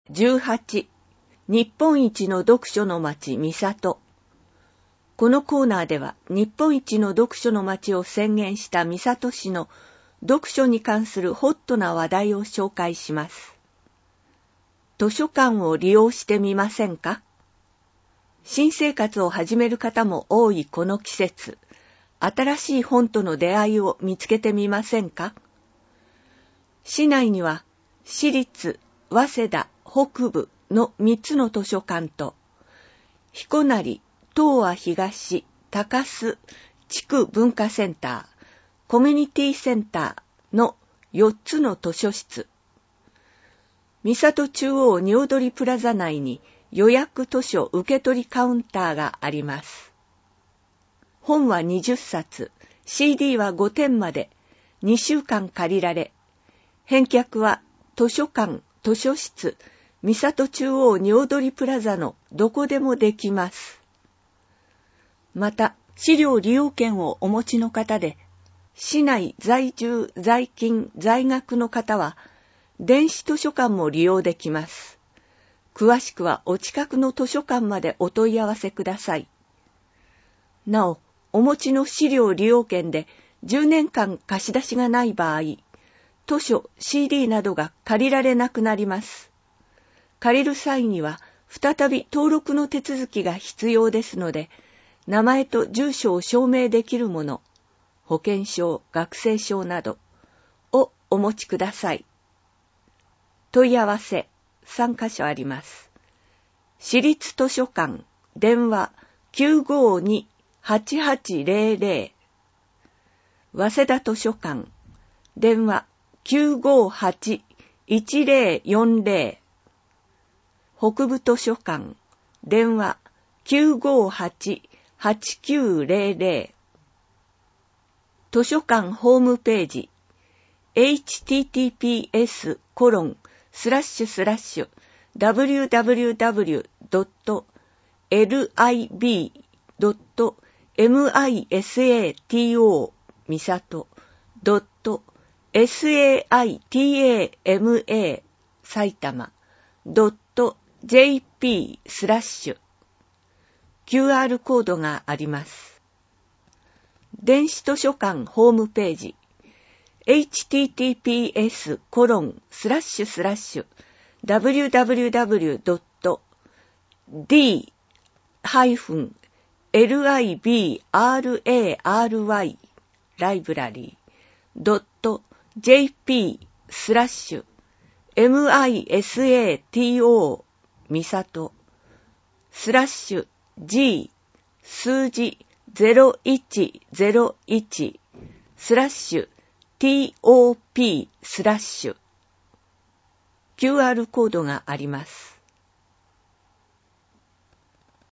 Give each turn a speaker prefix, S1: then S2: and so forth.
S1: 18日本一の読書の町三郷。このコーナーでは日本一の読書の町を宣言した三郷市の読書に関するホットな話題を紹介します。図書館を利用してみませんか？新生活を始める方も多いこの季節、新しい本との出会いを見つけてみませんか？市内には市立早稲田北部の3つの図書館と、彦成、東亜東、高須地区文化センター、コミュニティセンターの4つの図書室、三郷中央におどりプラザ内に予約図書受取カウンターがあります。本は20冊、CD は5点まで2週間借りられ、返却は図書館、図書室、三郷中央におどりプラザのどこでもできます。また、資料利用券をお持ちの方で、市内在住、在勤、在学の方は、電子図書館も利用できます。詳しくはお近くの図書館までお問い合わせください。なお、お持ちの資料利用券で10年間貸し出しがない場合、図書、CD などが借りられなくなります。借りる際には、再び登録の手続きが必要ですので、名前と住所を証明できるもの、保険証、学生証などをお持ちください。問い合わせ3カ所あります。市立図書館、電話 952-8800。早稲田図書館、電話 958-1040。北部図書館、電話 958-8900。図書館ホームページ、https://www.lib.misato .saitama埼玉 .jp/QR コードがあります。電子図書館ホームページ、http://d-library.misato misato /g 数字0101 /top/ QR コードがあります。